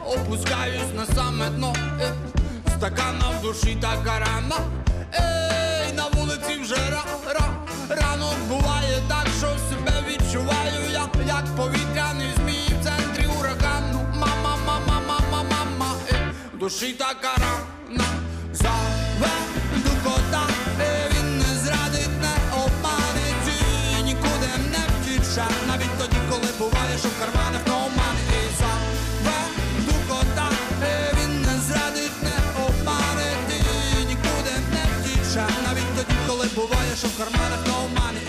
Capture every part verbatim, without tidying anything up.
опускаюсь на саме дно. Е, стакана в душі така рана. Ей, на вулиці вже ра, ра, ранок буває так, що себе відчуваю я, як повітряний змій в центрі урагану. Мама, мама, мама, мама, е, в душі така рана. Заведу кота, е, він не зрадить, не обманить і нікуди не втіче, навіть тоді, коли буває, що в карманах ноумани. І заведу кота, е, він не зрадить, не обманить і нікуди не втіче, навіть тоді, коли буває, що в карманах ноумани.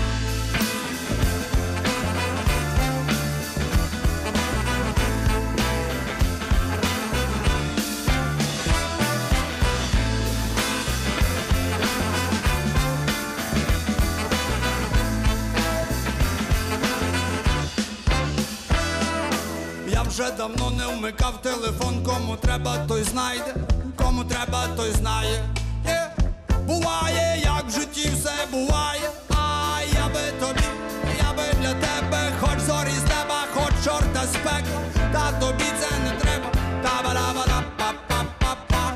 Я вже давно не вмикав телефон, кому треба, той знайде, кому треба, той знає. Є. Буває, як в житті все буває, а я би тобі, я би для тебе, хоч зорі з неба, хоч чорта з пекла, та тобі це не треба, та-ба-да-ба-да-па-па-па-па.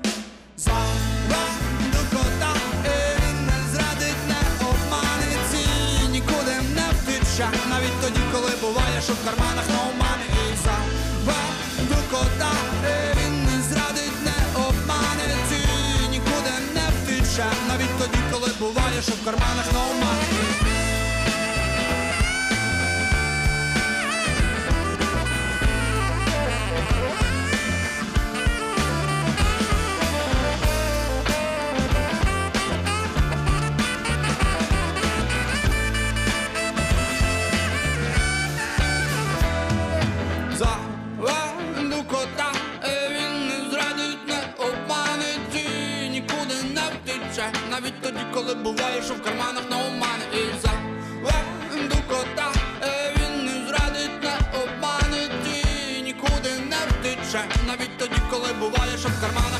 Заведу кота, і він не зрадить, не обманить і нікуди не втече, навіть тоді, коли буває, що в карманах ноумани. І заведу кота, і він не зрадить, не обманить і нікуди не втече, навіть тоді, коли буває, що в карманах ноумани. Заведу кота, і він не зрадить, не обманить і нікуди не втече, навіть тоді, коли буває, що в карманах ноумани. І заведу кота, і він не зрадить, не обманить і нікуди не втече, навіть тоді, коли буває, що в карманах